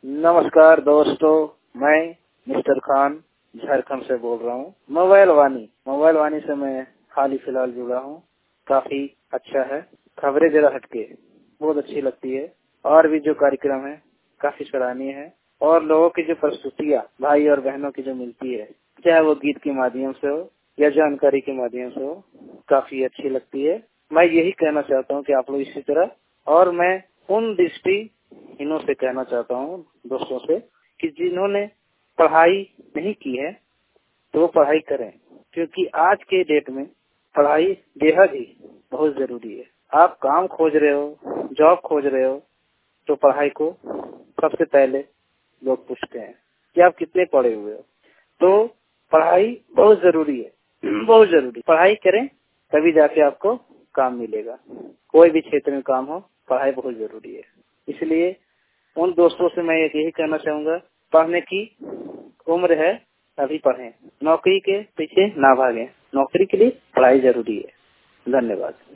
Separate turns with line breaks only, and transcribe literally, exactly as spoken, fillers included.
नमस्कार दोस्तों, मैं मिस्टर खान झारखंड से बोल रहा हूँ। मोबाइल वाणी मोबाइल वाणी से मैं हाल ही फिलहाल जुड़ा हूँ। काफी अच्छा है। खबरें जरा हटके बहुत अच्छी लगती है और भी जो कार्यक्रम है काफी सराहनीय है और लोगों की जो प्रस्तुतियाँ भाई और बहनों की जो मिलती है, चाहे वो गीत के माध्यम से हो या जानकारी के माध्यम से हो, काफी अच्छी लगती है। मैं यही कहना चाहता हूँ कि आप लोग इसी तरह, और मैं उन दृष्टिहीनों से कहना चाहता हूँ, दोस्तों से, कि जिन्होंने पढ़ाई नहीं की है तो वो पढ़ाई करें, क्योंकि आज के डेट में पढ़ाई बेहद ही बहुत जरूरी है। आप काम खोज रहे हो, जॉब खोज रहे हो, तो पढ़ाई को सबसे पहले लोग पूछते हैं कि आप कितने पढ़े हुए हो। तो पढ़ाई बहुत जरूरी है, बहुत जरूरी। पढ़ाई करें तभी जाके आपको काम मिलेगा। कोई भी क्षेत्र में काम हो, पढ़ाई बहुत जरूरी है। इसलिए उन दोस्तों से मैं यही कहना चाहूंगा, पढ़ने की उम्र है, अभी पढ़ें। नौकरी के पीछे ना भागें, नौकरी के लिए पढ़ाई जरूरी है। धन्यवाद।